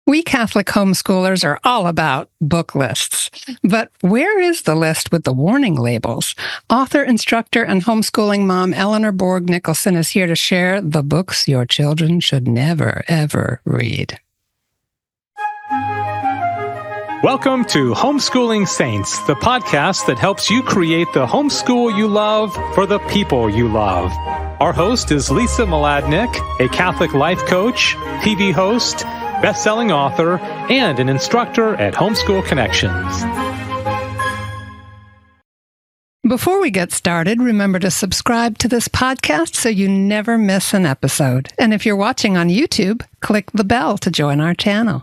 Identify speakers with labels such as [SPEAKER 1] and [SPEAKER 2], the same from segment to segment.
[SPEAKER 1] We Catholic homeschoolers are all about book lists. But where is the list with the warning labels? Author, instructor, and homeschooling mom Eleanor Bourg Nicholson is here to share the books your children should never, ever read.
[SPEAKER 2] Welcome to Homeschooling Saints, the podcast that helps you create the homeschool you love for the people you love. Our host is Lisa Mladinich, a Catholic life coach, TV host, best-selling author, and an instructor at Homeschool Connections.
[SPEAKER 1] Before we get started, remember to subscribe to this podcast so you never miss an episode. And if you're watching on YouTube, click the bell to join our channel.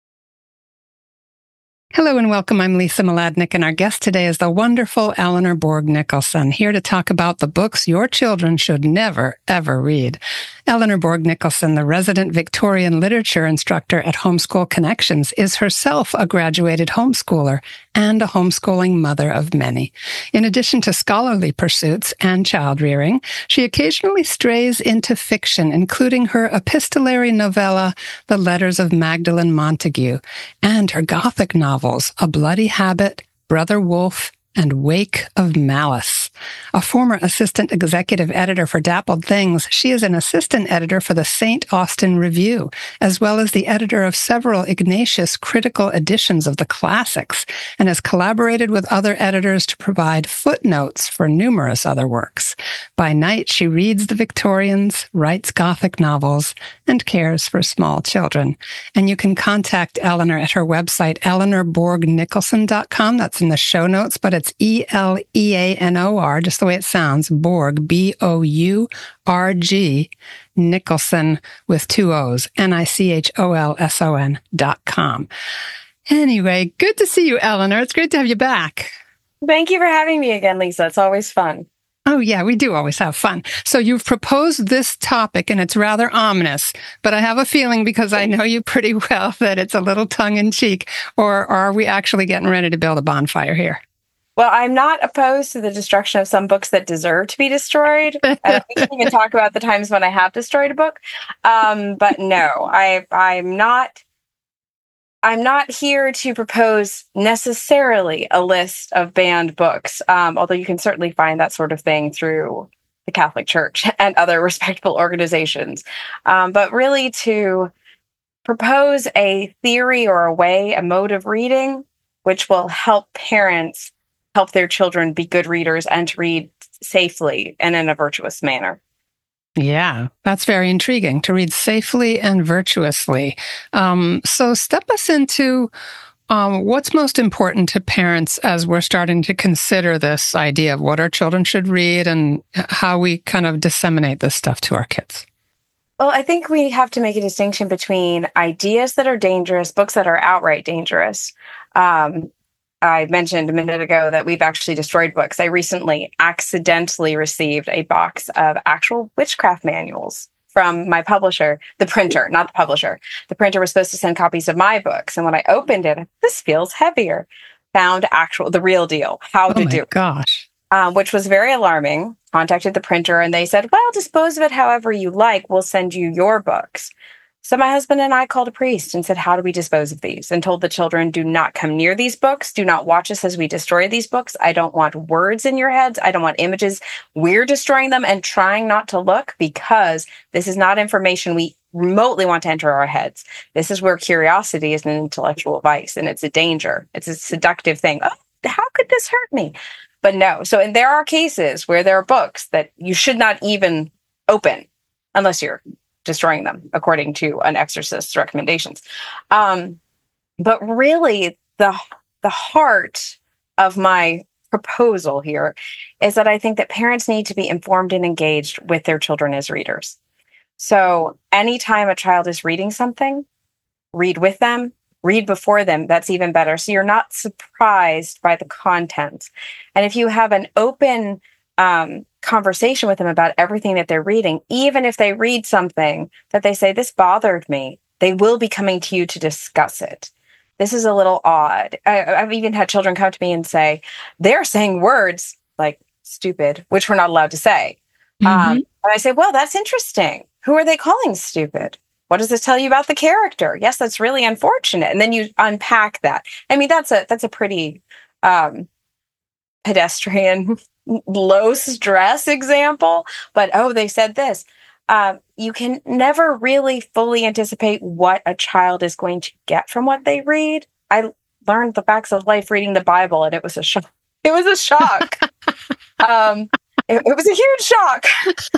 [SPEAKER 1] Hello and welcome. I'm Lisa Mladinich, and our guest today is the wonderful Eleanor Bourg Nicholson, here to talk about the books your children should never, ever read. Eleanor Bourg Nicholson, the resident Victorian literature instructor at Homeschool Connections, is herself a graduated homeschooler and a homeschooling mother of many. In addition to scholarly pursuits and child rearing, she occasionally strays into fiction, including her epistolary novella, The Letters of Magdalen Montague, and her Gothic novels, A Bloody Habit, Brother Wolf, and Wake of Malice. A former assistant executive editor for Dappled Things, she is an assistant editor for the St. Austin Review, as well as the editor of several Ignatius critical editions of the classics, and has collaborated with other editors to provide footnotes for numerous other works. By night, she reads the Victorians, writes Gothic novels, and cares for small children. And you can contact Eleanor at her website, eleanorbourgnicholson.com. That's in the show notes, but it's Eleanor, just the way it sounds, Bourg, Bourg, Nicholson with two O's, Nichoolson.com. Anyway, good to see you, Eleanor. It's great to have you back.
[SPEAKER 3] Thank you for having me again, Lisa. It's always fun.
[SPEAKER 1] Oh, yeah, we do always have fun. So you've proposed this topic, and it's rather ominous, but I have a feeling, because I know you pretty well, that it's a little tongue-in-cheek, or are we actually getting ready to build a bonfire here?
[SPEAKER 3] Well, I'm not opposed to the destruction of some books that deserve to be destroyed. We can even talk about the times when I have destroyed a book. But no, I'm not here to propose necessarily a list of banned books, although you can certainly find that sort of thing through the Catholic Church and other respectable organizations. But really to propose a theory or a mode of reading, which will help parents help their children be good readers and to read safely and in a virtuous manner.
[SPEAKER 1] Yeah, that's very intriguing, to read safely and virtuously. So step us into what's most important to parents as we're starting to consider this idea of what our children should read and how we kind of disseminate this stuff to our kids.
[SPEAKER 3] Well, I think we have to make a distinction between ideas that are dangerous, books that are outright dangerous. I mentioned a minute ago that we've actually destroyed books. I recently accidentally received a box of actual witchcraft manuals from my publisher, the printer, not the publisher. The printer was supposed to send copies of my books. And when I opened it, this feels heavier. Found the real deal, how to do.
[SPEAKER 1] Gosh.
[SPEAKER 3] Which was very alarming. Contacted the printer and they said, well, dispose of it however you like. We'll send you your books. So my husband and I called a priest and said, how do we dispose of these? And told the children, do not come near these books. Do not watch us as we destroy these books. I don't want words in your heads. I don't want images. We're destroying them and trying not to look, because this is not information we remotely want to enter our heads. This is where curiosity is an intellectual vice, and it's a danger. It's a seductive thing. Oh, how could this hurt me? But no. So, and there are cases where there are books that you should not even open unless you're destroying them, according to an exorcist's recommendations. But really, the heart of my proposal here is that I think that parents need to be informed and engaged with their children as readers. So anytime a child is reading something, read with them, read before them. That's even better. So you're not surprised by the content. And if you have an open conversation with them about everything that they're reading, even if they read something that they say, this bothered me, they will be coming to you to discuss it. This is a little odd. I've even had children come to me and say, they're saying words like stupid, which we're not allowed to say. And I say, well, that's interesting. Who are they calling stupid? What does this tell you about the character? Yes, that's really unfortunate. And then you unpack that. I mean, that's a pretty pedestrian, low stress example. But, they said this. You can never really fully anticipate what a child is going to get from what they read. I learned the facts of life reading the Bible, and it was a shock. It was a shock. It was a huge shock.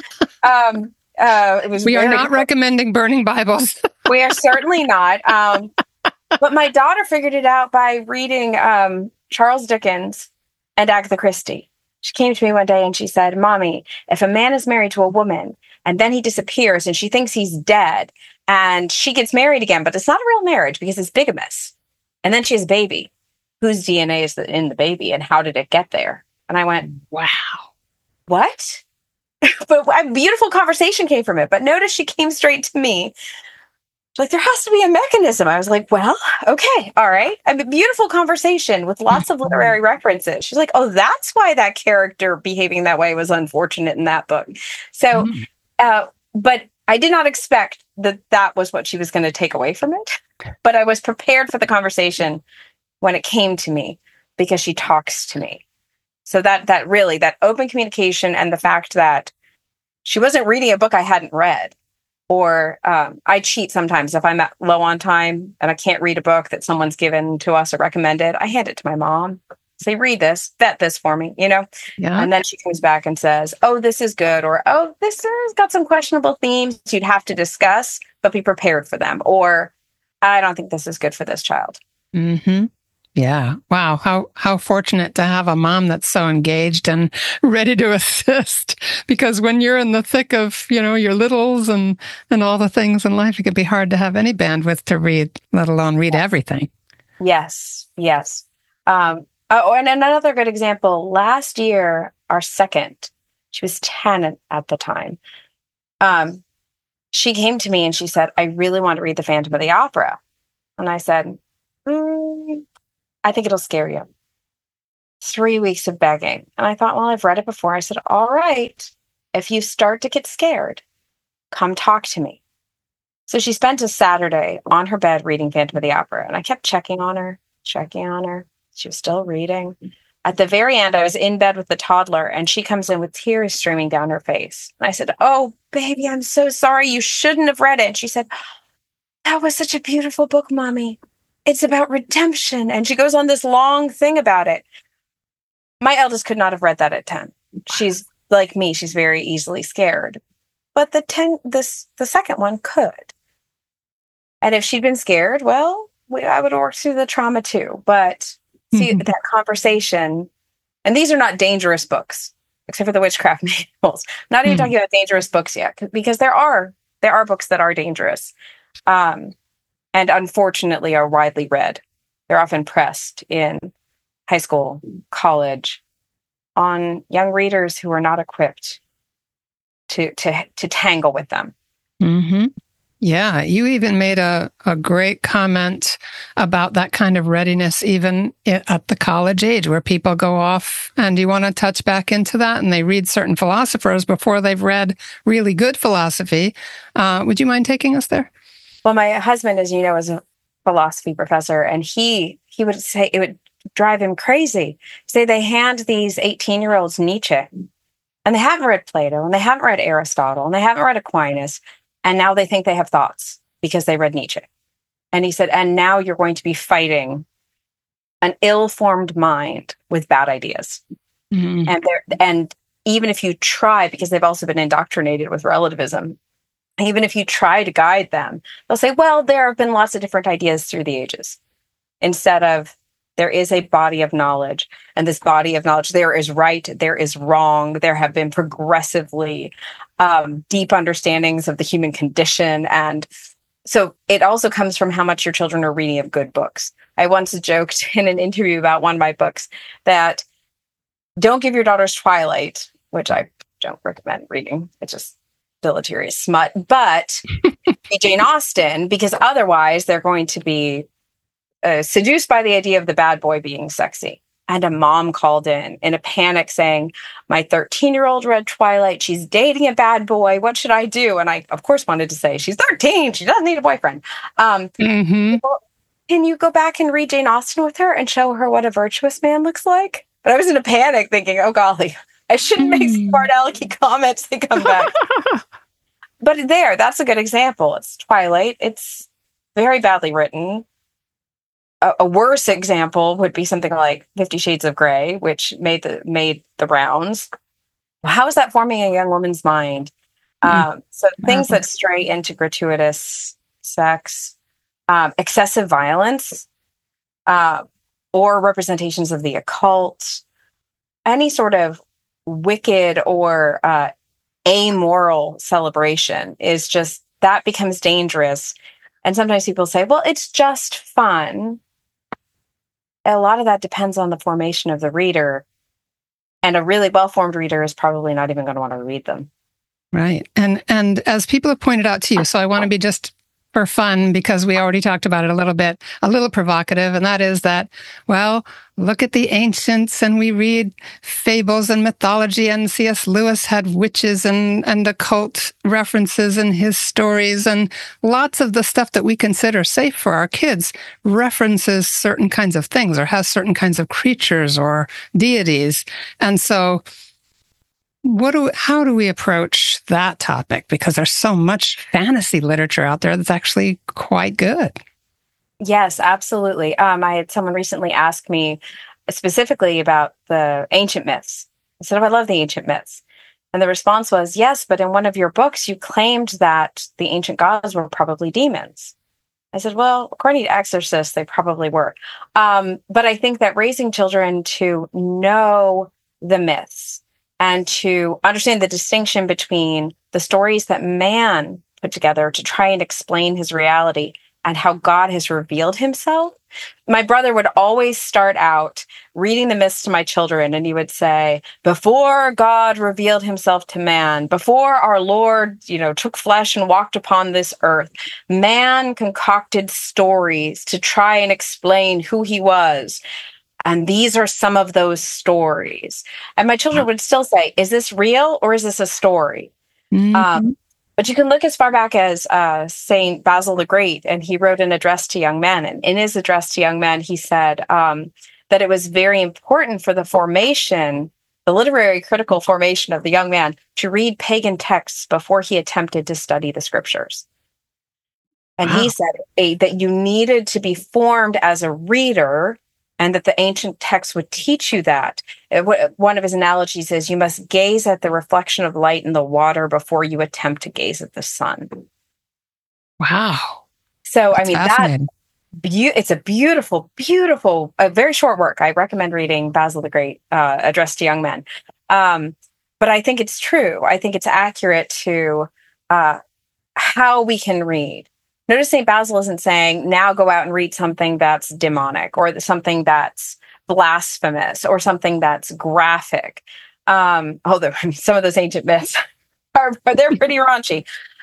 [SPEAKER 1] We are not recommending burning Bibles.
[SPEAKER 3] We are certainly not. But my daughter figured it out by reading Charles Dickens and Agatha Christie. She came to me one day and she said, "Mommy, if a man is married to a woman and then he disappears and she thinks he's dead and she gets married again, but it's not a real marriage because it's bigamous. And then she has a baby. Whose DNA is in the baby and how did it get there?" And I went, "Wow, what?" But a beautiful conversation came from it. But notice she came straight to me. She's like, "There has to be a mechanism." I was like, "Well, okay, all right." A beautiful conversation with lots of literary references. She's like, "Oh, that's why that character behaving that way was unfortunate in that book." So, but I did not expect that was what she was going to take away from it. But I was prepared for the conversation when it came to me because she talks to me. So that really, that open communication and the fact that she wasn't reading a book I hadn't read, or I cheat sometimes if I'm low on time and I can't read a book that someone's given to us or recommended. I hand it to my mom, say, "Read this, vet this for me," Yeah. And then she comes back and says, "Oh, this is good," or "Oh, this has got some questionable themes you'd have to discuss, but be prepared for them," or "I don't think this is good for this child."
[SPEAKER 1] Mm-hmm. Yeah. Wow. How fortunate to have a mom that's so engaged and ready to assist. Because when you're in the thick of, your littles and all the things in life, it can be hard to have any bandwidth to read, let alone read everything.
[SPEAKER 3] Yes. And another good example, last year, our second, she was 10 at the time. She came to me and she said, "I really want to read The Phantom of the Opera." And I said, "I think it'll scare you." 3 weeks of begging. And I thought, well, I've read it before. I said, "All right, if you start to get scared, come talk to me." So she spent a Saturday on her bed reading Phantom of the Opera. And I kept checking on her. She was still reading. At the very end, I was in bed with the toddler and she comes in with tears streaming down her face. And I said, "Oh, baby, I'm so sorry. You shouldn't have read it." And she said, "That was such a beautiful book, Mommy. It's about redemption." And she goes on this long thing about it. My eldest could not have read that at 10. She's like me. She's very easily scared. But the second one could. And if she'd been scared, well, I would work through the trauma too. But see, that conversation, and these are not dangerous books, except for the witchcraft manuals. I'm not even talking about dangerous books yet, because there are books that are dangerous. And unfortunately are widely read. They're often pressed in high school, college, on young readers who are not equipped to tangle with them.
[SPEAKER 1] Mm-hmm. Yeah, you even made a great comment about that kind of readiness even at the college age, where people go off, and you want to touch back into that, and they read certain philosophers before they've read really good philosophy. Would you mind taking us there?
[SPEAKER 3] Well, my husband, as you know, is a philosophy professor, and he would say it would drive him crazy. Say they hand these 18-year-olds Nietzsche, and they haven't read Plato, and they haven't read Aristotle, and they haven't read Aquinas, and now they think they have thoughts because they read Nietzsche. And he said, and now you're going to be fighting an ill-formed mind with bad ideas. Mm-hmm. And even if you try, because they've also been indoctrinated with relativism, even if you try to guide them, they'll say, well, there have been lots of different ideas through the ages. Instead of, there is a body of knowledge, and this body of knowledge, there is right, there is wrong. There have been progressively deep understandings of the human condition. And so it also comes from how much your children are reading of good books. I once joked in an interview about one of my books that don't give your daughters Twilight, which I don't recommend reading. It's just deleterious smut, but be Jane Austen, because otherwise they're going to be seduced by the idea of the bad boy being sexy. And a mom called in a panic saying, my 13-year-old read Twilight. She's dating a bad boy. What should I do? And I, of course, wanted to say, she's 13. She doesn't need a boyfriend. Well, can you go back and read Jane Austen with her and show her what a virtuous man looks like? But I was in a panic thinking, oh, golly, I shouldn't make smart alecky comments that come back. But that's a good example. It's Twilight. It's very badly written. A worse example would be something like 50 Shades of Grey, which made the rounds. How is that forming a young woman's mind? So things that stray into gratuitous sex, excessive violence, or representations of the occult, any sort of wicked or amoral celebration that becomes dangerous. And sometimes people say, well, it's just fun. A lot of that depends on the formation of the reader. And a really well-formed reader is probably not even going to want to read them.
[SPEAKER 1] Right. And as people have pointed out to you, so I want to be just for fun, because we already talked about it a little provocative, and that is that, well, look at the ancients and we read fables and mythology, and C.S. Lewis had witches and occult references in his stories, and lots of the stuff that we consider safe for our kids references certain kinds of things or has certain kinds of creatures or deities. And so how do we approach that topic? Because there's so much fantasy literature out there that's actually quite good.
[SPEAKER 3] Yes, absolutely. I had someone recently ask me specifically about the ancient myths. I said, I love the ancient myths. And the response was, yes, but in one of your books, you claimed that the ancient gods were probably demons. I said, well, according to Exorcist, they probably were. But I think that raising children to know the myths and to understand the distinction between the stories that man put together to try and explain his reality and how God has revealed himself. My brother would always start out reading the myths to my children, and he would say, before God revealed himself to man, before our Lord, took flesh and walked upon this earth, man concocted stories to try and explain who he was. And these are some of those stories. And my children would still say, is this real or is this a story?
[SPEAKER 1] Mm-hmm.
[SPEAKER 3] But you can look as far back as Saint Basil the Great, and he wrote an address to young men. And in his address to young men, he said that it was very important for the literary critical formation of the young man to read pagan texts before he attempted to study the scriptures. And he said that you needed to be formed as a reader, and that the ancient texts would teach you that. One of his analogies is you must gaze at the reflection of light in the water before you attempt to gaze at the sun.
[SPEAKER 1] Wow.
[SPEAKER 3] So, it's a beautiful, beautiful, a very short work. I recommend reading Basil the Great, Address to Young Men. But I think it's true. I think it's accurate to how we can read. Notice St. Basil isn't saying, now go out and read something that's demonic or something that's blasphemous or something that's graphic. Although some of those ancient myths they're pretty raunchy.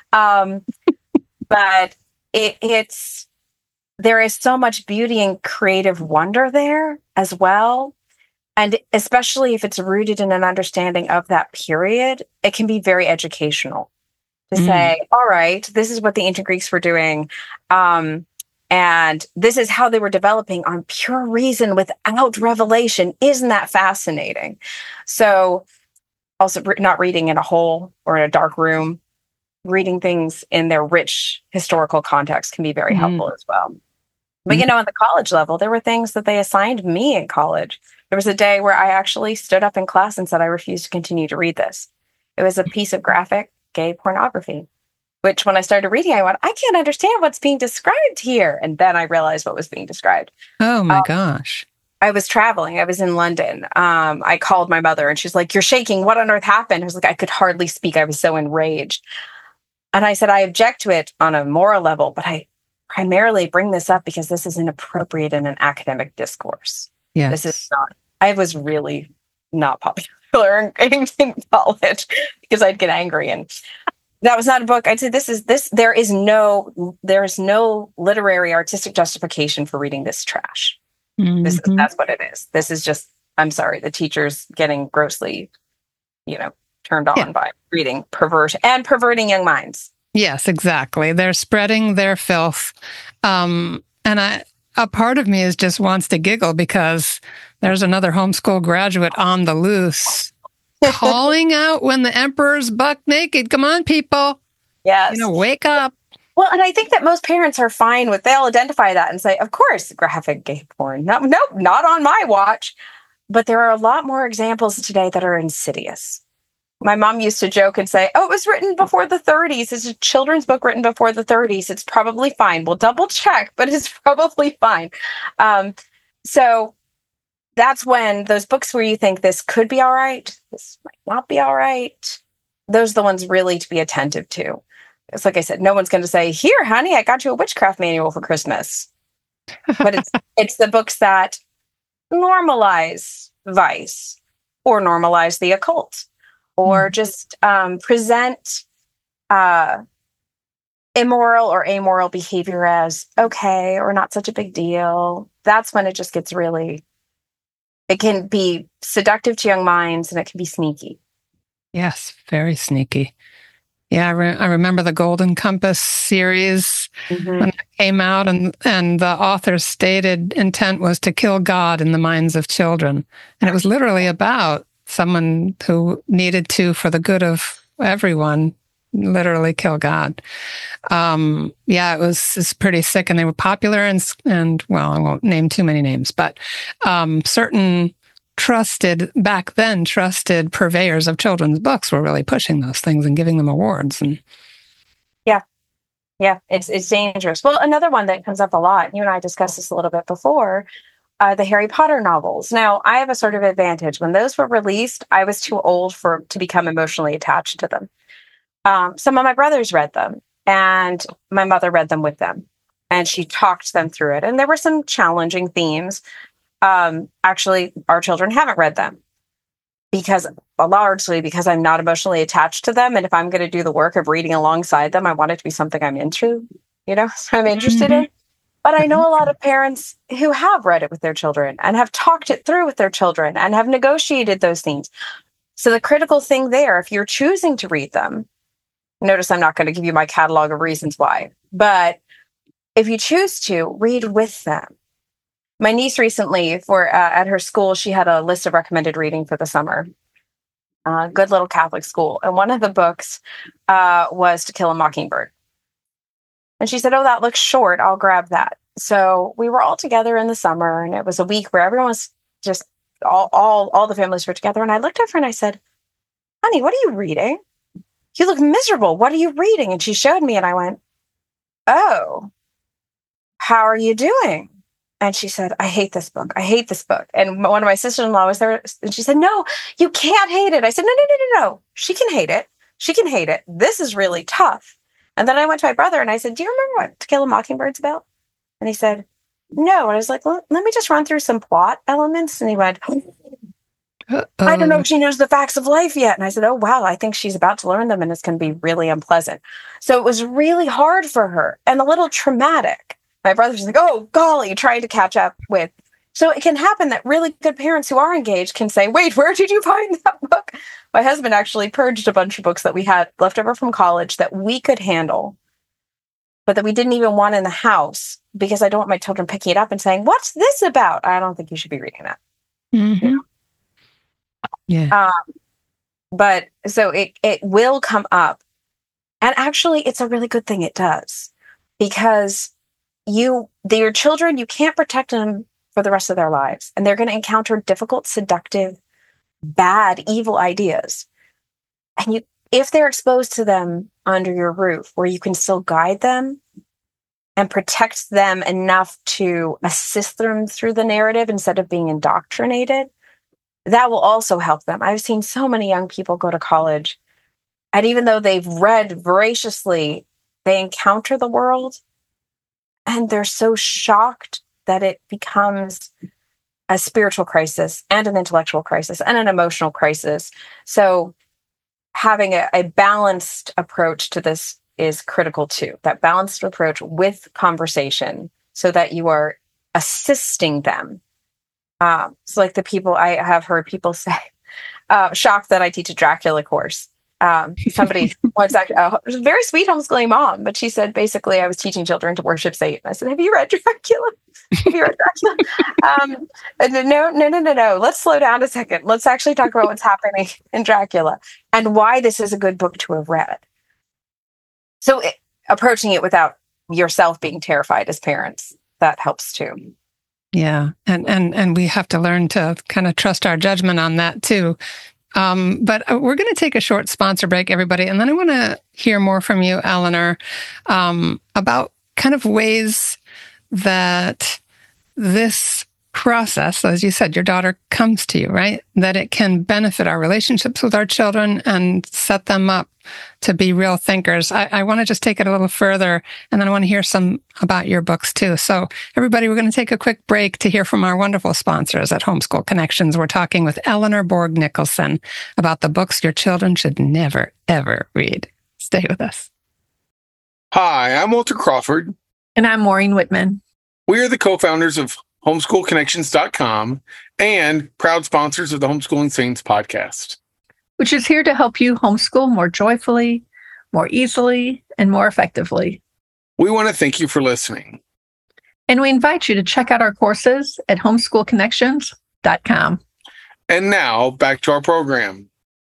[SPEAKER 3] But there is so much beauty and creative wonder there as well. And especially if it's rooted in an understanding of that period, it can be very educational. To say, all right, this is what the ancient Greeks were doing. And this is how they were developing on pure reason without revelation. Isn't that fascinating? So also not reading in a hole or in a dark room, reading things in their rich historical context can be very helpful as well. But, in the college level, there were things that they assigned me in college. There was a day where I actually stood up in class and said, I refuse to continue to read this. It was a piece of graphic gay pornography, which when I started reading, I went, I can't understand what's being described here. And then I realized what was being described.
[SPEAKER 1] Oh my gosh.
[SPEAKER 3] I was traveling. I was in London. I called my mother and she's like, you're shaking. What on earth happened? I was like, I could hardly speak. I was so enraged. And I said, I object to it on a moral level, but I primarily bring this up because this is inappropriate in an academic discourse.
[SPEAKER 1] Yes.
[SPEAKER 3] This is not, I was really not popular in college because I'd get angry, and that was not a book. I'd say there is no literary artistic justification for reading this trash. That's what it is. This is just I'm sorry, the teachers getting grossly, turned on by reading perverting young minds.
[SPEAKER 1] Yes, exactly. They're spreading their filth. And a part of me just wants to giggle because there's another homeschool graduate on the loose calling out when the emperor's buck naked. Come on, people.
[SPEAKER 3] Yes.
[SPEAKER 1] Wake up.
[SPEAKER 3] Well, and I think that most parents are fine with, they'll identify that and say, of course, graphic gay porn. No, not on my watch. But there are a lot more examples today that are insidious. My mom used to joke and say, oh, it was written before the 30s. It's a children's book written before the 30s. It's probably fine. We'll double check, but it's probably fine. So that's when those books where you think this could be all right, this might not be all right, those are the ones really to be attentive to. It's like I said, no one's going to say, here, honey, I got you a witchcraft manual for Christmas. But it's the books that normalize vice or normalize the occult or just present immoral or amoral behavior as okay or not such a big deal. That's when it just gets it can be seductive to young minds and it can be sneaky.
[SPEAKER 1] Yes, very sneaky. Yeah, I remember the Golden Compass series when it came out, and the author's stated intent was to kill God in the minds of children. And it was literally about someone who needed to, for the good of everyone, literally kill God. It's pretty sick, and they were popular, and well, I won't name too many names, but certain trusted purveyors of children's books were really pushing those things and giving them awards. And
[SPEAKER 3] it's dangerous. Well, another one that comes up a lot, you and I discussed this a little bit before, the Harry Potter novels. Now, I have a sort of advantage. When those were released, I was too old to become emotionally attached to them. Some of my brothers read them, and my mother read them with them, and she talked them through it. And there were some challenging themes. Actually, our children haven't read them largely because I'm not emotionally attached to them. And if I'm going to do the work of reading alongside them, I want it to be something I'm into, so I'm interested in. But I know a lot of parents who have read it with their children and have talked it through with their children and have negotiated those themes. So the critical thing there, if you're choosing to read them, notice I'm not going to give you my catalog of reasons why, but if you choose to, read with them. My niece recently, at her school, she had a list of recommended reading for the summer. Good little Catholic school. And one of the books was To Kill a Mockingbird. And she said, oh, that looks short. I'll grab that. So we were all together in the summer, and it was a week where everyone was just, all the families were together. And I looked at her and I said, honey, what are you reading? You look miserable. What are you reading? And she showed me, and I went, oh, how are you doing? And she said, I hate this book. I hate this book. And one of my sisters-in-law was there, and she said, no, you can't hate it. I said, no. She can hate it. She can hate it. This is really tough. And then I went to my brother and I said, do you remember what To Kill a Mockingbird's about? And he said, no. And I was like, well, let me just run through some plot elements. And he went, I don't know if she knows the facts of life yet. And I said, oh, wow, I think she's about to learn them, and it's going to be really unpleasant. So it was really hard for her and a little traumatic. My brother's like, oh, golly, trying to catch up with. So it can happen that really good parents who are engaged can say, wait, where did you find that book? My husband actually purged a bunch of books that we had left over from college that we could handle, but that we didn't even want in the house, because I don't want my children picking it up and saying, what's this about? I don't think you should be reading that.
[SPEAKER 1] Mm-hmm. Yeah.
[SPEAKER 3] But so it will come up. And actually, it's a really good thing it does, because your children, you can't protect them for the rest of their lives. And they're going to encounter difficult, seductive, bad, evil ideas. And if they're exposed to them under your roof, where you can still guide them and protect them enough to assist them through the narrative instead of being indoctrinated, that will also help them. I've seen so many young people go to college, and even though they've read voraciously, they encounter the world and they're so shocked that it becomes a spiritual crisis and an intellectual crisis and an emotional crisis. So having a balanced approach to this is critical too. That balanced approach with conversation, so that you are assisting them So like the people I have heard people say, shocked that I teach a Dracula course. Somebody once actually, it was a very sweet homeschooling mom, but she said basically I was teaching children to worship Satan. I said, "Have you read Dracula? Have you read Dracula?" No. Let's slow down a second. Let's actually talk about what's happening in Dracula and why this is a good book to have read. So approaching it without yourself being terrified as parents, that helps too.
[SPEAKER 1] Yeah. And we have to learn to kind of trust our judgment on that too. But we're going to take a short sponsor break, everybody. And then I want to hear more from you, Eleanor, about kind of ways that this process, as you said, your daughter comes to you, right? That it can benefit our relationships with our children and set them up to be real thinkers. I want to just take it a little further, and then I want to hear some about your books too. So everybody, we're going to take a quick break to hear from our wonderful sponsors at Homeschool Connections. We're talking with Eleanor Bourg Nicholson about the books your children should never, ever read. Stay with us.
[SPEAKER 4] Hi, I'm Walter Crawford.
[SPEAKER 5] And I'm Maureen Whitman.
[SPEAKER 4] We are the co-founders of homeschoolconnections.com and proud sponsors of the Homeschooling Saints podcast,
[SPEAKER 5] which is here to help you homeschool more joyfully, more easily, and more effectively.
[SPEAKER 4] We want to thank you for listening.
[SPEAKER 5] And we invite you to check out our courses at homeschoolconnections.com.
[SPEAKER 4] And now, back to our program.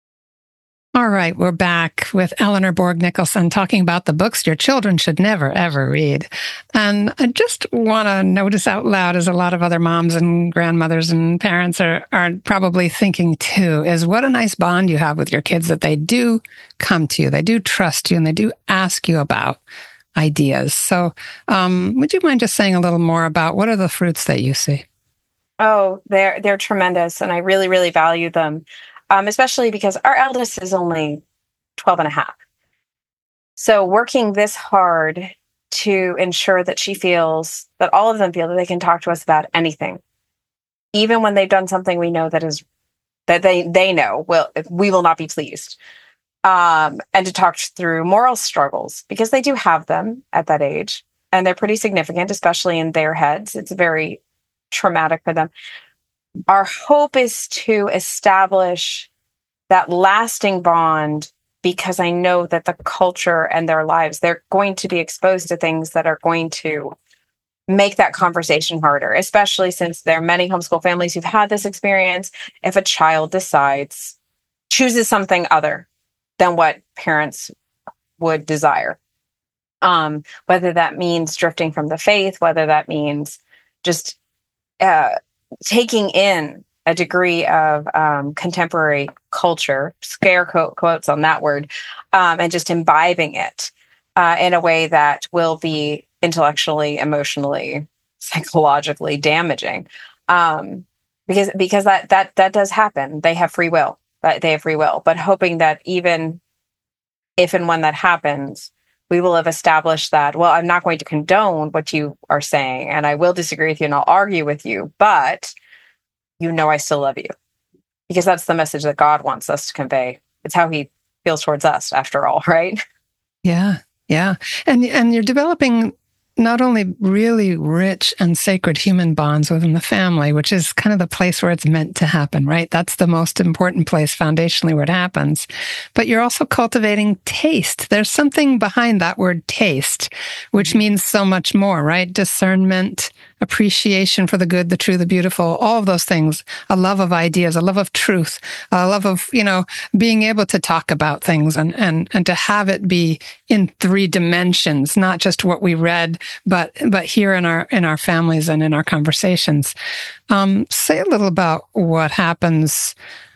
[SPEAKER 1] All right, we're back with Eleanor Bourg Nicholson talking about the books your children should never, ever read. And I just want to notice out loud, as a lot of other moms and grandmothers and parents are probably thinking too, is what a nice bond you have with your kids, that they do come to you, they do trust you, and they do ask you about ideas. So would you mind just saying a little more about what are the fruits that you see?
[SPEAKER 3] Oh, they're tremendous, and I really, really value them. Especially because our eldest is only 12 and a half. So working this hard to ensure that she feels, that all of them feel that they can talk to us about anything, even when they've done something we know that they know we will not be pleased, and to talk through moral struggles, because they do have them at that age, and they're pretty significant, especially in their heads. It's very traumatic for them. Our hope is to establish that lasting bond, because I know that the culture and their lives, they're going to be exposed to things that are going to make that conversation harder, especially since there are many homeschool families who've had this experience. If a child chooses something other than what parents would desire, whether that means drifting from the faith, whether that means just taking in a degree of contemporary culture, scare quotes on that word, and just imbibing it in a way that will be intellectually, emotionally, psychologically damaging. Because that does happen. They have free will. But hoping that even if and when that happens, we will have established that, well, I'm not going to condone what you are saying, and I will disagree with you and I'll argue with you, but I still love you. Because that's the message that God wants us to convey. It's how he feels towards us, after all, right?
[SPEAKER 1] Yeah. And you're developing not only really rich and sacred human bonds within the family, which is kind of the place where it's meant to happen, right? That's the most important place foundationally where it happens. But you're also cultivating taste. There's something behind that word taste, which means so much more, right? Discernment, appreciation for the good, the true, the beautiful, all of those things, a love of ideas, a love of truth, a love of, being able to talk about things and to have it be in 3 dimensions, not just what we read, but here in our families and in our conversations. Say a little about what happens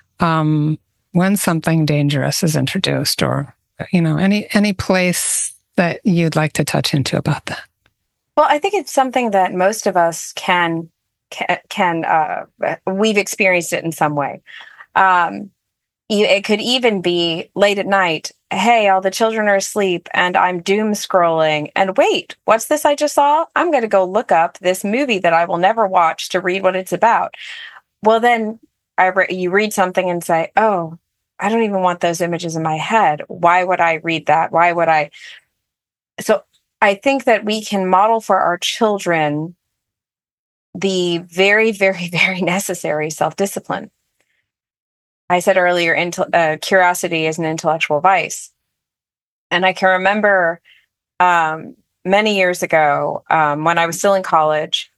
[SPEAKER 1] when something dangerous is introduced, or any place that you'd like to touch into about that.
[SPEAKER 3] Well, I think it's something that most of us can we've experienced it in some way. It could even be late at night. Hey, all the children are asleep and I'm doom scrolling. And wait, what's this I just saw? I'm going to go look up this movie that I will never watch to read what it's about. Well, then you read something and say, oh, I don't even want those images in my head. Why would I read that? Why would I? So I think that we can model for our children the very, very, very necessary self-discipline. I said earlier, curiosity is an intellectual vice. And I can remember many years ago, when I was still in college,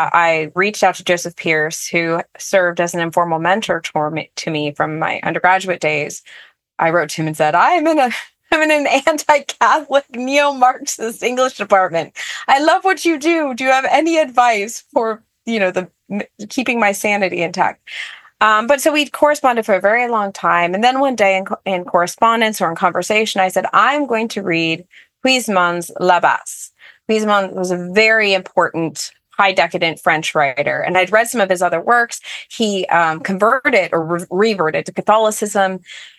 [SPEAKER 3] I reached out to Joseph Pierce, who served as an informal mentor to me from my undergraduate days. I wrote to him and said, I'm in an anti-Catholic neo-Marxist English department. I love what you do. Do you have any advice for, keeping my sanity intact? But so we corresponded for a very long time. And then one day in correspondence or in conversation, I said, I'm going to read Huysmans' La Basse. Huysmans was a very important, high decadent French writer. And I'd read some of his other works. He converted or reverted to Catholicism.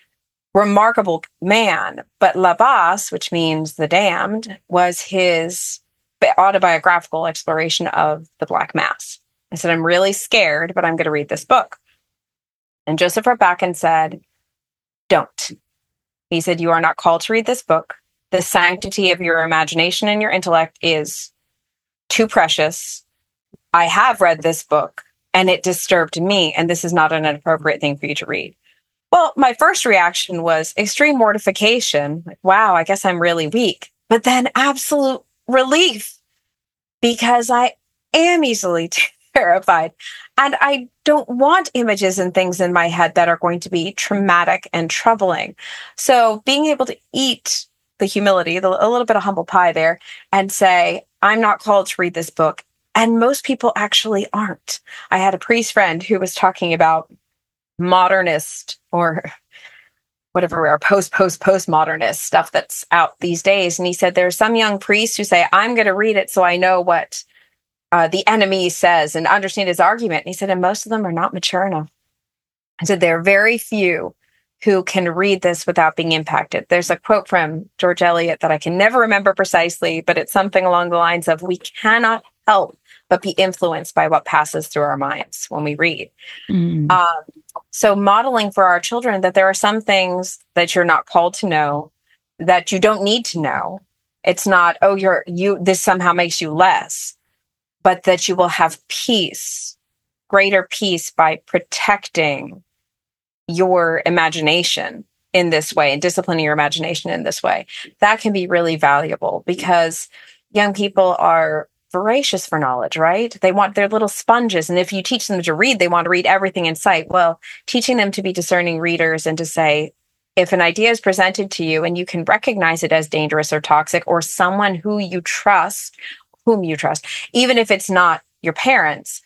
[SPEAKER 3] Remarkable man. But La Basse, which means the damned, was his autobiographical exploration of the Black Mass. I said, I'm really scared, but I'm going to read this book. And Joseph wrote back and said, don't. He said, you are not called to read this book. The sanctity of your imagination and your intellect is too precious. I have read this book and it disturbed me, and this is not an appropriate thing for you to read. Well, my first reaction was extreme mortification. Like, wow, I guess I'm really weak. But then absolute relief, because I am easily terrified. And I don't want images and things in my head that are going to be traumatic and troubling. So being able to eat the humility, a little bit of humble pie there, and say, I'm not called to read this book. And most people actually aren't. I had a priest friend who was talking about modernist or whatever we are, postmodernist stuff that's out these days. And he said, there's some young priests who say, I'm going to read it so I know what the enemy says and understand his argument. And he said, and most of them are not mature enough. I said, there are very few who can read this without being impacted. There's a quote from George Eliot that I can never remember precisely, but it's something along the lines of, we cannot help but be influenced by what passes through our minds when we read. So modeling for our children that there are some things that you're not called to know, that you don't need to know. It's not, this somehow makes you less, but that you will have peace, greater peace, by protecting your imagination in this way and disciplining your imagination in this way. That can be really valuable, because young people are voracious for knowledge, right? They want their little sponges. And if you teach them to read, they want to read everything in sight. Well, teaching them to be discerning readers and to say, if an idea is presented to you and you can recognize it as dangerous or toxic, or someone whom you trust, even if it's not your parents,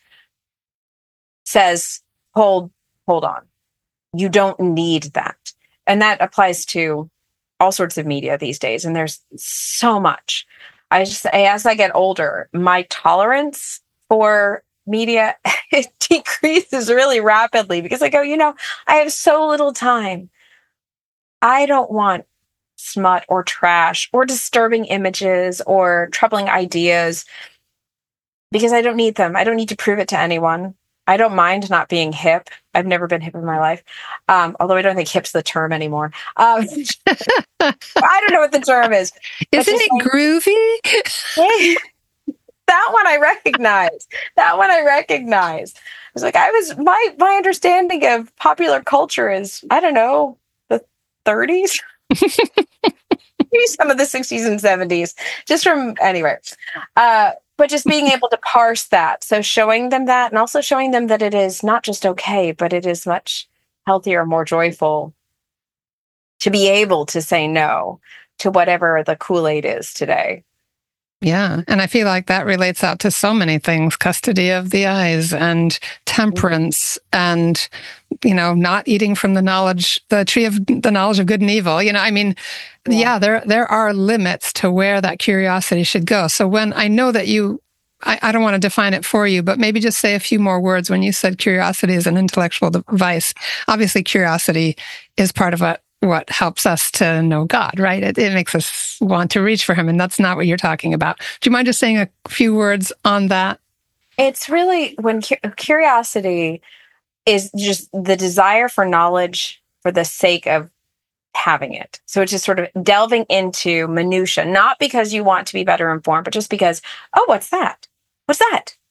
[SPEAKER 3] says, hold on. You don't need that. And that applies to all sorts of media these days. And there's so much. As I get older, my tolerance for media it decreases really rapidly, because I go, I have so little time. I don't want smut or trash or disturbing images or troubling ideas, because I don't need them. I don't need to prove it to anyone. I don't mind not being hip. I've never been hip in my life. Although I don't think hip's the term anymore. I don't know what the term is.
[SPEAKER 1] Isn't it groovy?
[SPEAKER 3] That one I recognize. It's like my understanding of popular culture is, I don't know, the 30s. Maybe some of the 60s and 70s. Just from anyway. But just being able to parse that. So showing them that, and also showing them that it is not just okay, but it is much healthier, more joyful to be able to say no to whatever the Kool-Aid is today.
[SPEAKER 1] Yeah. And I feel like that relates out to so many things: custody of the eyes and temperance and, not eating from the tree of the knowledge of good and evil. There are limits to where that curiosity should go. So when I know that I don't want to define it for you, but maybe just say a few more words. When you said curiosity is an intellectual device, obviously curiosity is part of what helps us to know God, right? It makes us want to reach for him, and that's not what you're talking about. Do you mind just saying a few words on that?
[SPEAKER 3] It's really when curiosity is just the desire for knowledge for the sake of having it. So it's just sort of delving into minutia, not because you want to be better informed, but just because, what's that? What's that?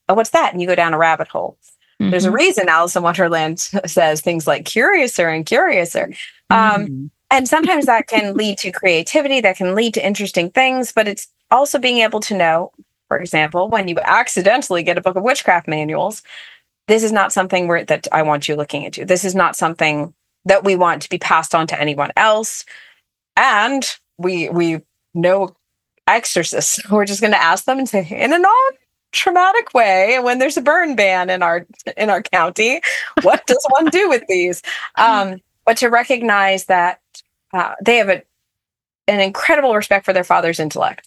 [SPEAKER 3] oh, what's that? And you go down a rabbit hole. There's a reason Alice in Wonderland says things like curiouser and curiouser. And sometimes that can lead to creativity, that can lead to interesting things, but it's also being able to know, for example, when you accidentally get a book of witchcraft manuals, this is not something that I want you looking into. This is not something that we want to be passed on to anyone else. And we know exorcists. We're just going to ask them and say, in a non-traumatic way, and when there's a burn ban in our county, what does one do with these? But to recognize that they have an incredible respect for their father's intellect.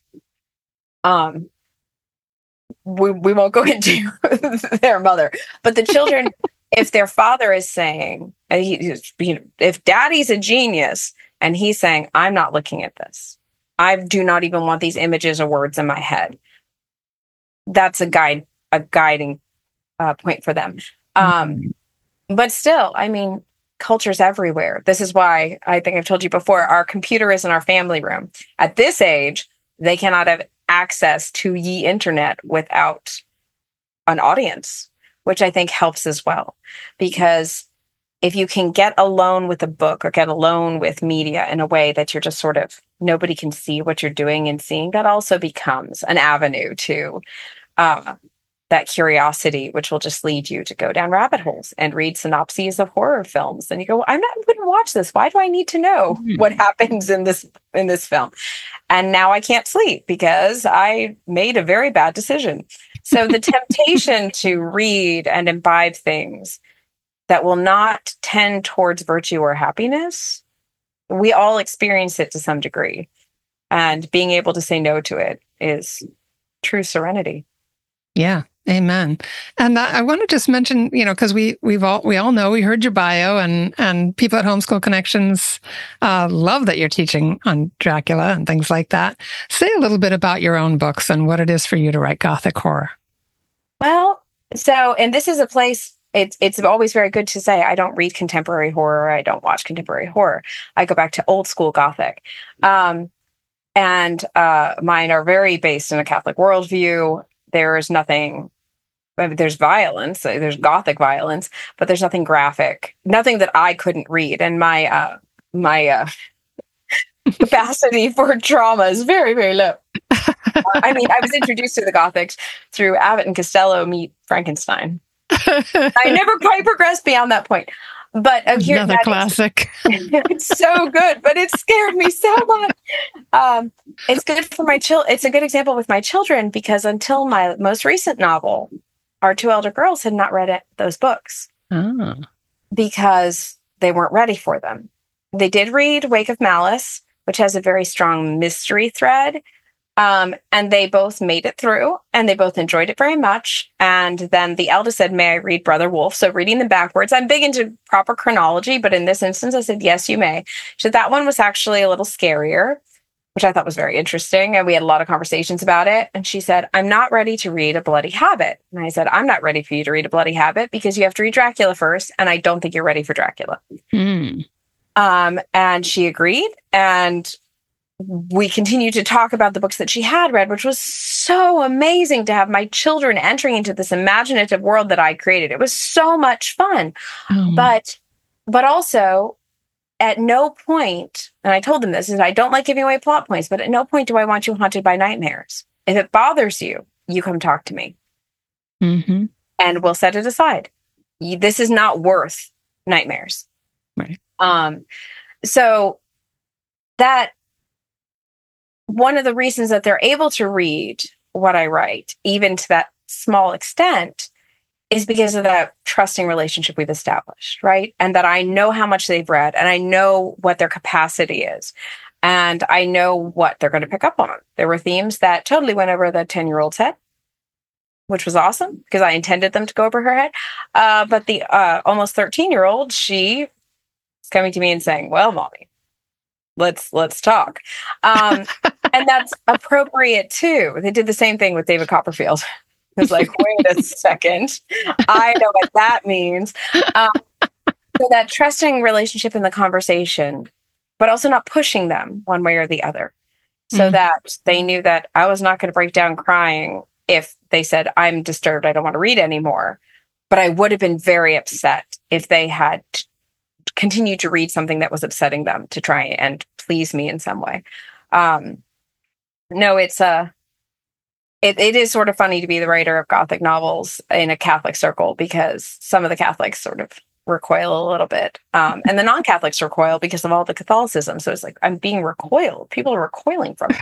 [SPEAKER 3] We won't go into their mother, but the children, if their father is saying, if daddy's a genius and he's saying, I'm not looking at this, I do not even want these images or words in my head, that's a guiding point for them. But still, I mean, culture's everywhere. This is why I think I've told you before, our computer is in our family room. At this age, they cannot have access to ye internet without an audience, which I think helps as well. Because if you can get alone with a book or get alone with media in a way that you're just sort of, nobody can see what you're doing and seeing, that also becomes an avenue to that curiosity, which will just lead you to go down rabbit holes and read synopses of horror films. And you go, I wouldn't watch this. Why do I need to know what happens in this film? And now I can't sleep because I made a very bad decision. So the temptation to read and imbibe things that will not tend towards virtue or happiness, we all experience it to some degree. And being able to say no to it is true serenity.
[SPEAKER 1] Yeah. Amen. And I want to just mention, because we all know, we heard your bio, and people at Homeschool Connections love that you're teaching on Dracula and things like that. Say a little bit about your own books and what it is for you to write Gothic horror.
[SPEAKER 3] Well, and this is a place, it's always very good to say, I don't read contemporary horror. I don't watch contemporary horror. I go back to old school Gothic. And mine are very based in a Catholic worldview. There's nothing, there's violence, there's Gothic violence, but there's nothing graphic, nothing that I couldn't read. And my capacity for trauma is very, very low. I mean, I was introduced to the Gothics through Abbott and Costello meet Frankenstein. I never quite progressed beyond that point. But
[SPEAKER 1] another classic.
[SPEAKER 3] It's so good, but it scared me so much. It's good for my It's a good example with my children, because until my most recent novel, our two elder girls had not read those books because they weren't ready for them. They did read Wake of Malice, which has a very strong mystery thread. And they both made it through, and they both enjoyed it very much. And then the eldest said, may I read Brother Wolf? So reading them backwards. I'm big into proper chronology, but in this instance, I said, yes, you may. So that one was actually a little scarier, which I thought was very interesting. And we had a lot of conversations about it. And she said, I'm not ready to read A Bloody Habit. And I said, I'm not ready for you to read A Bloody Habit because you have to read Dracula first. And I don't think you're ready for Dracula. And she agreed. And we continued to talk about the books that she had read, which was so amazing to have my children entering into this imaginative world that I created. It was so much fun. But also, at no point, and I told them this, is I don't like giving away plot points, but at no point do I want you haunted by nightmares. If it bothers you, you come talk to me. And we'll set it aside. This is not worth nightmares.
[SPEAKER 1] Right.
[SPEAKER 3] So that one of the reasons that they're able to read what I write, even to that small extent, is because of that trusting relationship we've established, right? And that I know how much they've read, and I know what their capacity is, and I know what they're going to pick up on. There were themes that totally went over the 10-year-old's head, which was awesome because I intended them to go over her head. But the almost 13-year-old, she is coming to me and saying, well, Mommy, let's talk. And that's appropriate too. They did the same thing with David Copperfield. It was like, wait a second, I know what that means. So that trusting relationship in the conversation, but also not pushing them one way or the other, so that they knew that I was not going to break down crying if they said, I'm disturbed, I don't want to read anymore. But I would have been very upset if they had continued to read something that was upsetting them to try and please me in some way. No, it is sort of funny to be the writer of Gothic novels in a Catholic circle, because some of the Catholics sort of recoil a little bit. And the non-Catholics recoil because of all the Catholicism. So it's like, I'm being recoiled. People are recoiling from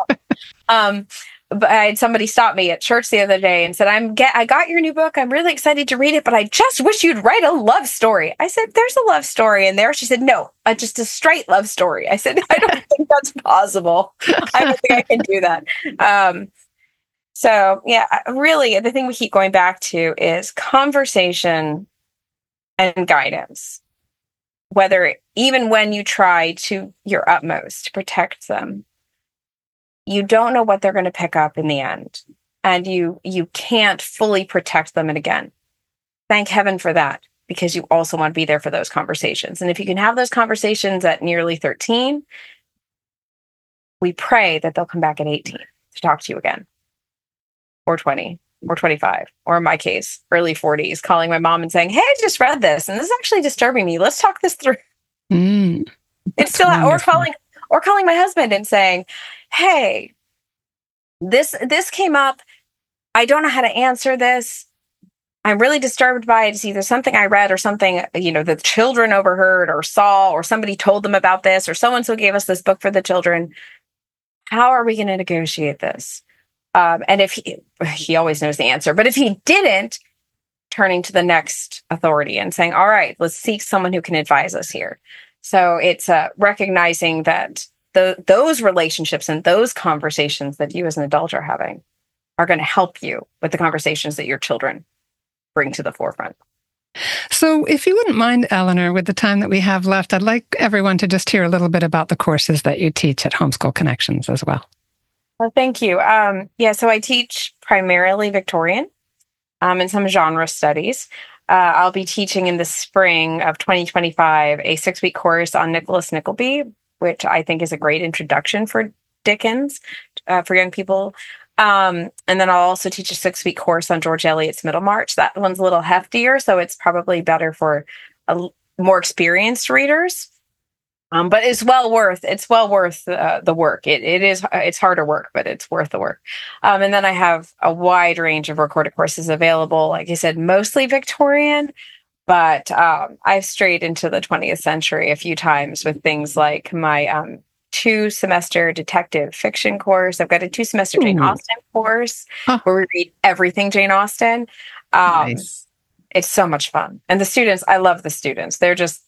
[SPEAKER 3] it. But I had somebody stop me at church the other day and said, I got your new book. I'm really excited to read it, but I just wish you'd write a love story. I said, there's a love story in there. She said, no, just a straight love story. I said, I don't think that's possible. I don't think I can do that. So yeah, really the thing we keep going back to is conversation and guidance, whether even when you try to your utmost to protect them, you don't know what they're going to pick up in the end, and you can't fully protect them. And again, thank heaven for that, because you also want to be there for those conversations. And if you can have those conversations at nearly 13, we pray that they'll come back at 18 to talk to you again, or 20, or 25, or in my case, early 40s, calling my mom and saying, hey, I just read this, and this is actually disturbing me. Let's talk this through. It's still, or calling my husband and saying, hey, this came up. I don't know how to answer this. I'm really disturbed by it. It's either something I read or something, the children overheard or saw, or somebody told them about this, or so-and-so gave us this book for the children. How are we going to negotiate this? And if he always knows the answer, but if he didn't, turning to the next authority and saying, all right, let's seek someone who can advise us here. So it's recognizing that those relationships and those conversations that you as an adult are having are going to help you with the conversations that your children bring to the forefront.
[SPEAKER 1] So if you wouldn't mind, Eleanor, with the time that we have left, I'd like everyone to just hear a little bit about the courses that you teach at Homeschool Connections as well.
[SPEAKER 3] Well, thank you. So I teach primarily Victorian and some genre studies. I'll be teaching in the spring of 2025 a 6-week course on Nicholas Nickleby, which I think is a great introduction for Dickens for young people. And then I'll also teach a 6-week course on George Eliot's Middlemarch. That one's a little heftier, so it's probably better for more experienced readers. But it's well worth the work. It's harder work, but it's worth the work. And then I have a wide range of recorded courses available. Like I said, mostly Victorian, but I've strayed into the 20th century a few times with things like my 2-semester detective fiction course. I've got a 2-semester Jane Austen course where we read everything Jane Austen.
[SPEAKER 1] Nice.
[SPEAKER 3] It's so much fun. And the students, I love the students.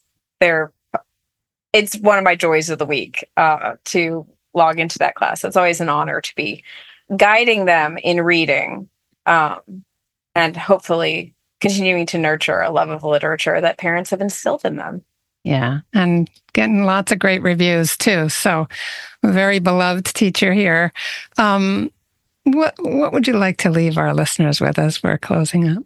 [SPEAKER 3] It's one of my joys of the week to log into that class. It's always an honor to be guiding them in reading and hopefully continuing to nurture a love of literature that parents have instilled in them.
[SPEAKER 1] Yeah, and getting lots of great reviews too. So, very beloved teacher here. What would you like to leave our listeners with as we're closing up?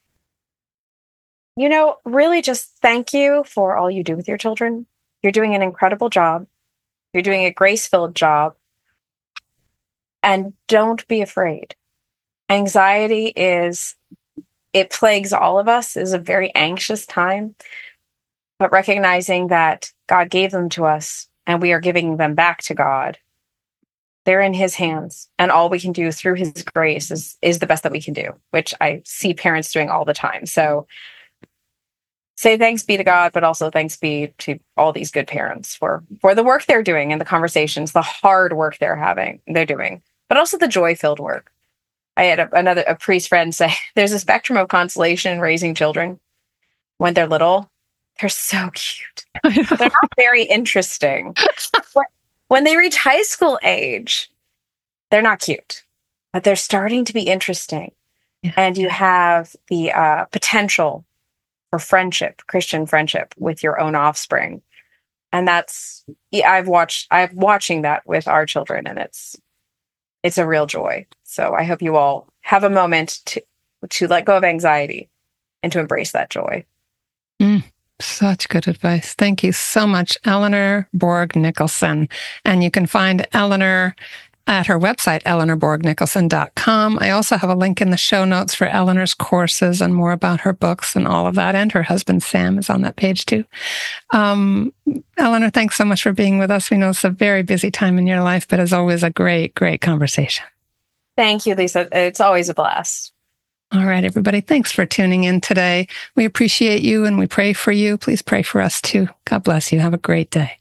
[SPEAKER 3] Really just thank you for all you do with your children. You're doing an incredible job. You're doing a grace-filled job. And don't be afraid. Anxiety it plagues all of us. It's a very anxious time. But recognizing that God gave them to us and we are giving them back to God, they're in His hands. And all we can do through His grace is the best that we can do, which I see parents doing all the time. So say thanks be to God, but also thanks be to all these good parents for the work they're doing and the conversations, the hard work they're doing, but also the joy-filled work. I had a priest friend say, there's a spectrum of consolation in raising children. When they're little, they're so cute. They're not very interesting. When they reach high school age, they're not cute, but they're starting to be interesting. Yeah. And you have the potential for friendship, Christian friendship with your own offspring. And I'm watching that with our children, and it's a real joy. So I hope you all have a moment to let go of anxiety and to embrace that joy.
[SPEAKER 1] Such good advice. Thank you so much, Eleanor Bourg Nicholson. And you can find Eleanor at her website, eleanorborgnicholson.com. I also have a link in the show notes for Eleanor's courses and more about her books and all of that. And her husband, Sam, is on that page too. Eleanor, thanks so much for being with us. We know it's a very busy time in your life, but as always, a great, great conversation.
[SPEAKER 3] Thank you, Lisa. It's always a blast.
[SPEAKER 1] All right, everybody. Thanks for tuning in today. We appreciate you and we pray for you. Please pray for us too. God bless you. Have a great day.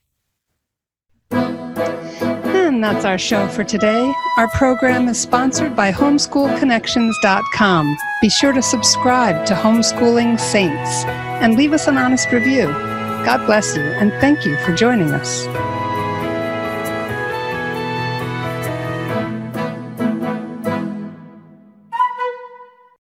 [SPEAKER 1] And that's our show for today. Our program is sponsored by homeschoolconnections.com. Be sure to subscribe to Homeschooling Saints and leave us an honest review. God bless you and thank you for joining us.